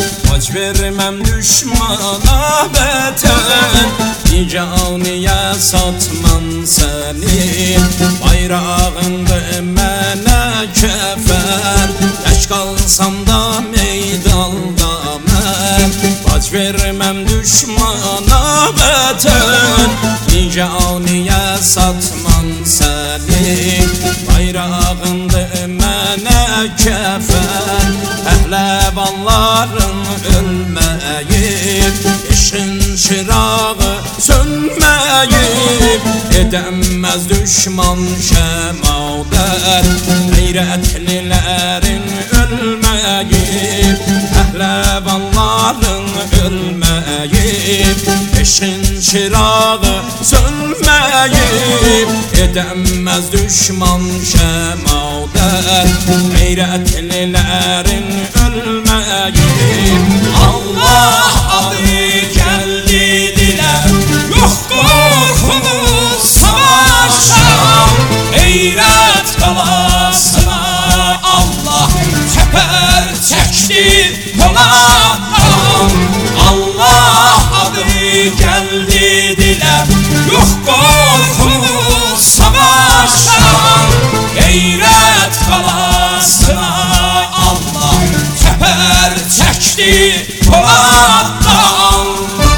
Bac vermem düşmana vətən, Niganiyə satman səni. Bayrağındır mənə kəfər, Tək qalsam da meydanda mən. Bac verməm düşmana vətən, Niganiyə satman səni. Bayrağındır mənə kəfər, Pəhləvanların ölməyib, eşqin çırağı sönməyib. Edəməz düşman şəmaudər, qeyrətlilərin ölməyib. Pəhləvanların ölməyib, eşqin çırağı sönməyib. Edəməz düşman şəmaudər, qeyrətlilərin ölməyib. Allah adı gəldi dilə, yox qorxunuz savaşa. Qeyrət qalasına Allah çəpər çəkdi Poladdan. Allah adı gəldi dilə, yox qorxunuz savaşa. Qeyrət qalasına Allah çəpər çəkdi Poladdan.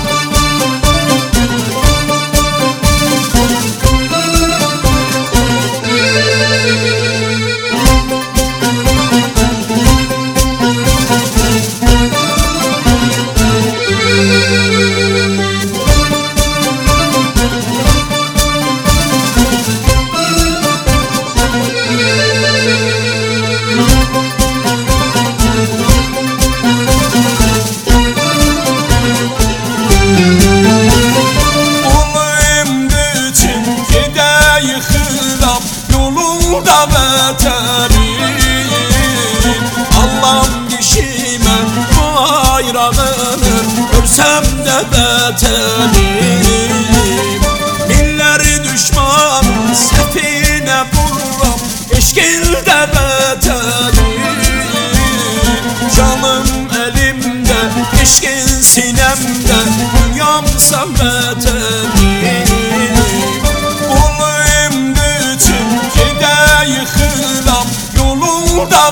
Allah'ım dişime bayrağını, ölsem de beterim. Milleri düşman sefine vururam, eşkilde beterim. Canım elimde, eşkin sinemde, dünyamsa beterim. Da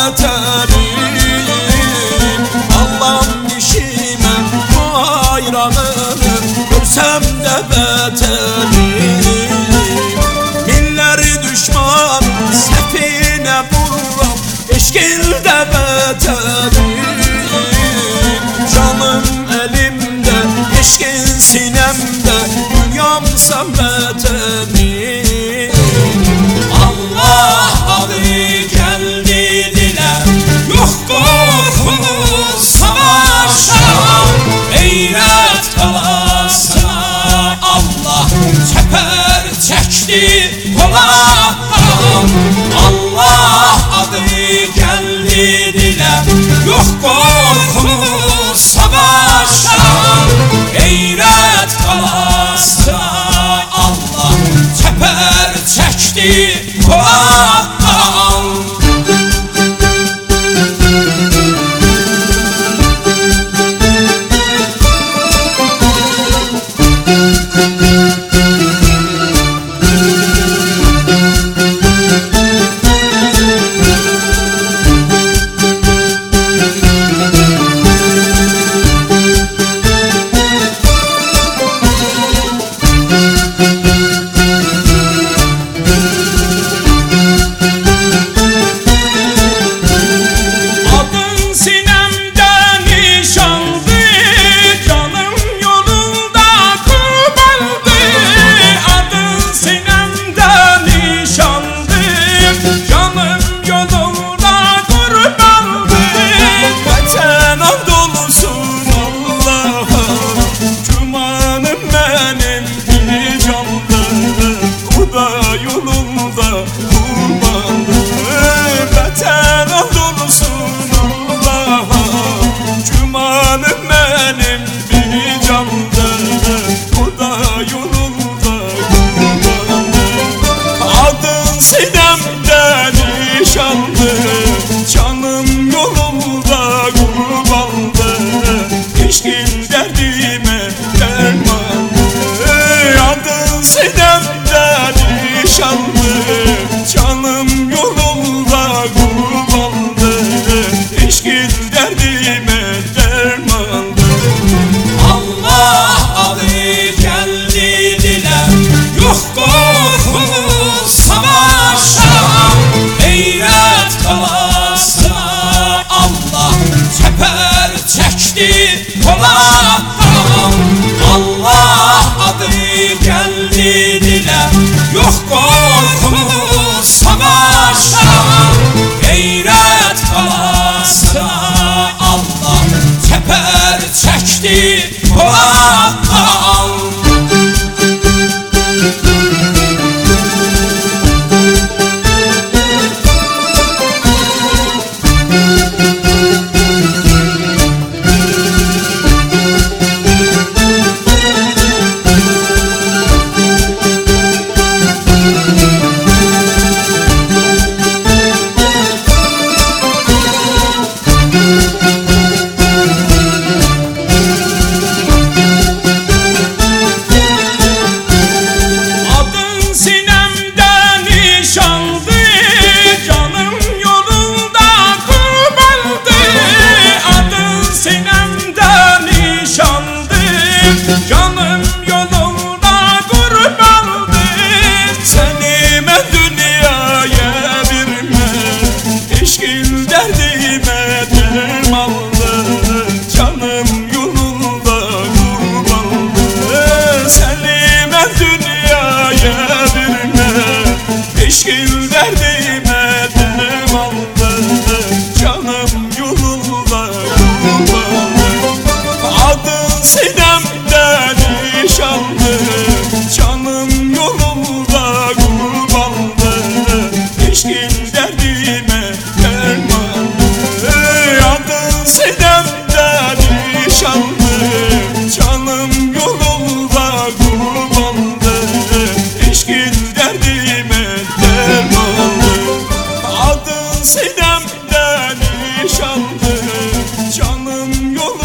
beterim. Allah'ım dişime bayrağını, ölsem de beterim. Milleri düşman sefine vururam, eşkilde beterim. Canım elimde, eşkin sinemde, dünyamsa beterim. Allah adı gəldi dilə, yox qorxunuz savaşa. Qeyrət qalasına Allah çəpər çekti Polat'tan. Allah adı geldi dile, yok korkumuz savaşa. Gayret kalasına Allah teper çekti Polat'tan. Canım yolunda kurbandı, seni ben dünyaya verme, eşkil derdime dermanlı. Canım yolunda kurbandı, seni ben dünyaya verme, eşkil derdime dermanlı. Canım yolunda kurbandı, adın Sinem'den nişanlı. Canım yolunda kurbanlı, eşkil derdime dermanlı. Adın Sinem'den nişanlı. Canım yolunda kurbanlı, eşkil derdime dermanlı. Adın Sinem'den nişanlı. Canım yolunda